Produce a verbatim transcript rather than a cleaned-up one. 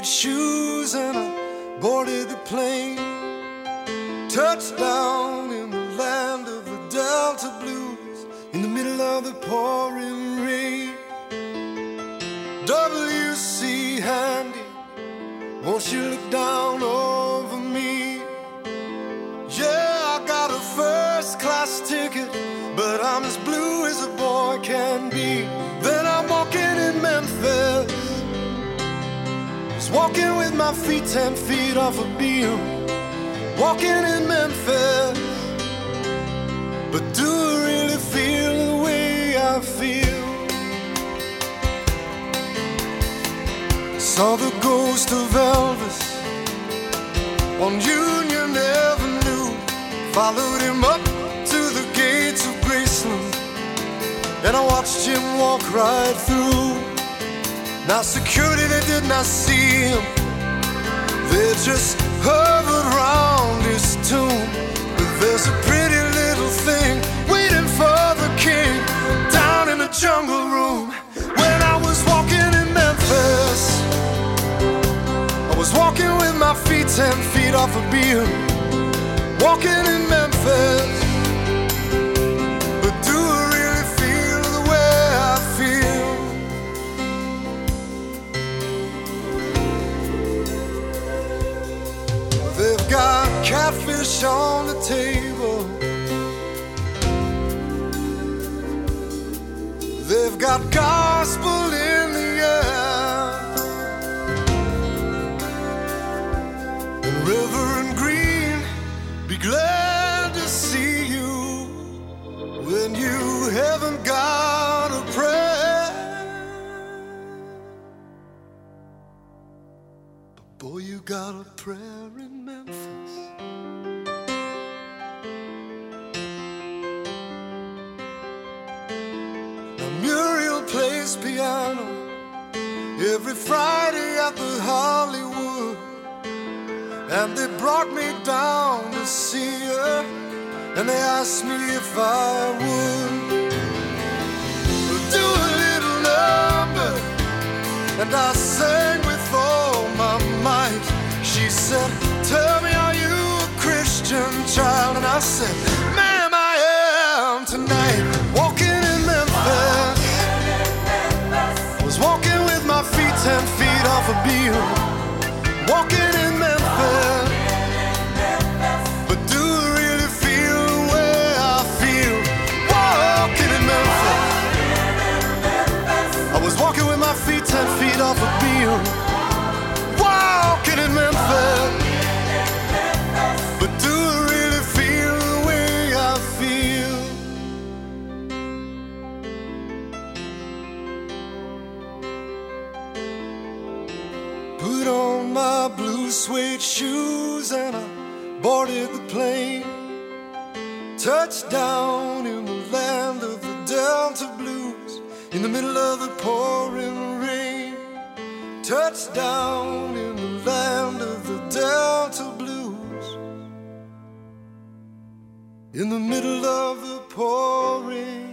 suede shoes and I boarded the plane. Touched down in the land of the Delta Blues, in the middle of the pouring rain. W C Handy, won't you look down over me? Yeah, I got a first class ticket, but I'm as blue as a boy can be. Then I'm walking in Memphis, just walking with my feet ten feet off a beam. Walking in Memphis, but do I really feel the way I feel? Saw the ghost of Elvis on Union Avenue, followed him up to the gates of Graceland, and I watched him walk right through. Now security, they did not see him, they just hovered round his tomb. But there's a pretty little thing waiting for the king down in the jungle room. When I was walking in Memphis, I was walking with my feet ten feet off a beam. Walking in Memphis, but do I really feel the way I feel? They've got catfish on the table, they've got gospel in the air, and Reverend Green, be glad to see you when you haven't got a prayer. But boy, you got a prayer in Memphis. Now Muriel plays piano every Friday at the Hollywood, and they brought me down to see her, and they asked me if I would do a little number, and I sang with all my might. She said, tell me, are you a Christian child? And I said, ma'am, I am tonight. Walking in Memphis, I was walking with my feet ten feet off a beam. Walking in Memphis, but do I really feel the way I feel? Walking in Memphis, I was walking with my feet ten feet off a beam. Walking in Memphis, but do I really feel the way I feel? Put on my blue suede shoes and I boarded the plane. Touched down in the land of the Delta Blues, in the middle of the pouring rain. Touched down in the land of the Delta Blues, in the middle of the pouring